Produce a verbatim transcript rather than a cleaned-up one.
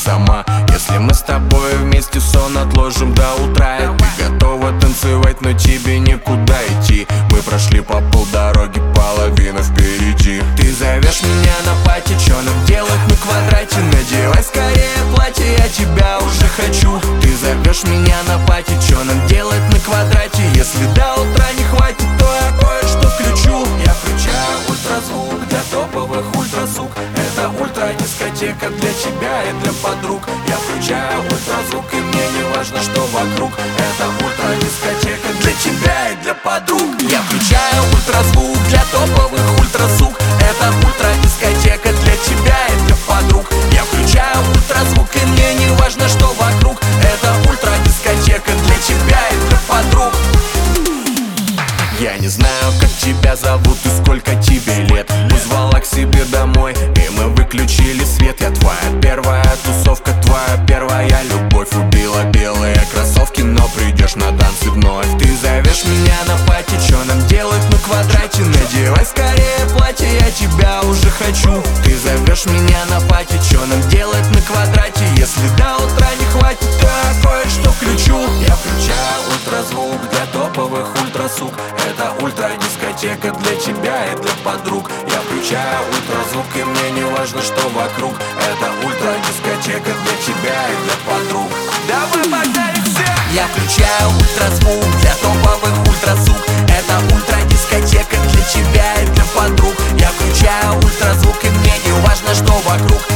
сама. Если мы с тобой вместе сон отложим до утра, и ты готова танцевать, но тебе некуда идти. Мы прошли по полдороги, половина впереди. Ты зовешь меня на пати, чё нам делать на квадрате? Надевай скорее платье, я тебя уже хочу. Ты зовешь меня на пати, чё нам делать на квадрате? Если до утра не хватит, то я кое-что включу. Я включаю ультразвук для топовых ультразвук. Это ультра-дискотека для тебя и для подруг. Я включаю ультразвук, и мне не важно, что вокруг. Это ультра-дискотека для тебя и для подруг. Я включаю ультразвук для топовых ультразвук. Это ультра-дискотека для тебя и для подруг. Я включаю ультразвук, и мне не важно, что вокруг. Это ультра-дискотека для тебя и для подруг. Я не знаю, как тебя зовут и сколько тебе лет. Позвала к себе домой, и мы выключили свет. Я твоя первая тусовка, твоя первая любовь. Убила белые кроссовки, но придешь на танцы вновь. Ты зовешь меня на пати, чё нам делать на квадрате? Надевай скорее платье, я тебя уже хочу. Ты зовешь меня на пати, чё нам делать на квадрате? Если до утра не хватит, то я кое-что включу. Я включаю ультразвук для топовых ультразвук. Это ультра-дискотека для тебя и для подруг. Я включаю ультразвук, и мне не важно, что вокруг. Это ультра-дискотека для тебя и для подруг. Давай погнали все! Я включаю ультразвук для топовых ультразвук. Это ультра-дискотека для тебя и для подруг. Я включаю ультразвук, и мне не важно, что вокруг.